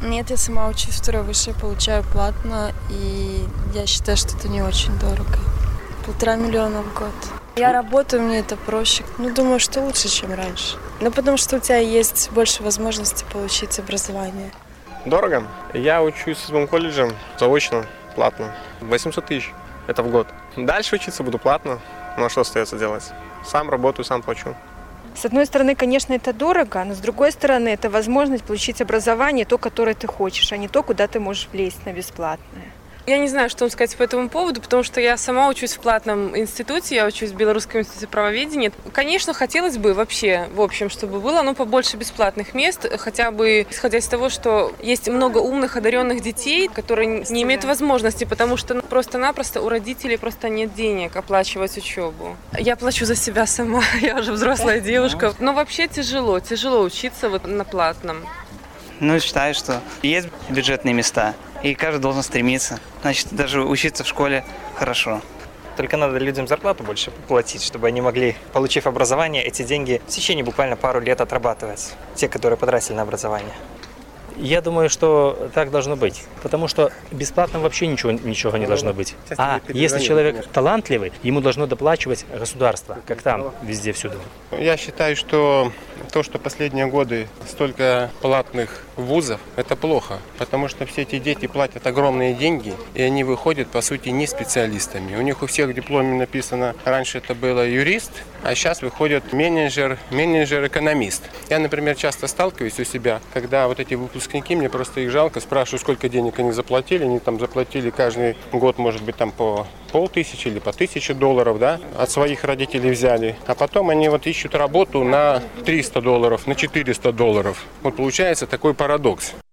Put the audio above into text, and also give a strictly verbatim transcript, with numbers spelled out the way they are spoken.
Нет, я сама учусь второй высшей, получаю платно, и я считаю, что это не очень дорого. Полтора миллиона в год. Я работаю, мне это проще. Ну, думаю, что лучше, чем раньше. Ну, потому что у тебя есть больше возможностей получить образование. Дорого. Я учусь в седьмом колледже, заочно, платно. восемьсот тысяч. Это в год. Дальше учиться буду платно. Ну, а что остается делать? Сам работаю, сам плачу. С одной стороны, конечно, это дорого, но с другой стороны, это возможность получить образование, то, которое ты хочешь, а не то, куда ты можешь влезть на бесплатное. Я не знаю, что вам сказать по этому поводу, потому что я сама учусь в платном институте, я учусь в Белорусском институте правоведения. Конечно, хотелось бы вообще, в общем, чтобы было ну, побольше бесплатных мест, хотя бы исходя из того, что есть много умных, одаренных детей, которые не имеют возможности, потому что ну, просто-напросто у родителей просто нет денег оплачивать учебу. Я плачу за себя сама, я уже взрослая девушка. Но вообще тяжело, тяжело учиться вот на платном. Ну, считаю, что есть бюджетные места, и каждый должен стремиться. Значит, даже учиться в школе хорошо. Только надо людям зарплату больше платить, чтобы они могли, получив образование, эти деньги в течение буквально пару лет отрабатывать. Те, которые потратили на образование. Я думаю, что так должно быть, потому что бесплатно вообще ничего, ничего не должно быть. А если человек талантливый, ему должно доплачивать государство, как там, везде, всюду. Я считаю, что то, что последние годы столько платных вузов, это плохо, потому что все эти дети платят огромные деньги, и они выходят, по сути, не специалистами. У них у всех в дипломе написано, раньше это было юрист, а сейчас выходит менеджер, менеджер-экономист. Я, например, часто сталкиваюсь у себя, когда вот эти выпускники, мне просто их жалко, спрашиваю, сколько денег они заплатили, они там заплатили каждый год, может быть, там по полтысячи или по тысяче долларов, да, от своих родителей взяли, а потом они вот ищут работу на триста долларов, на четыреста долларов. Вот получается такой парадокс.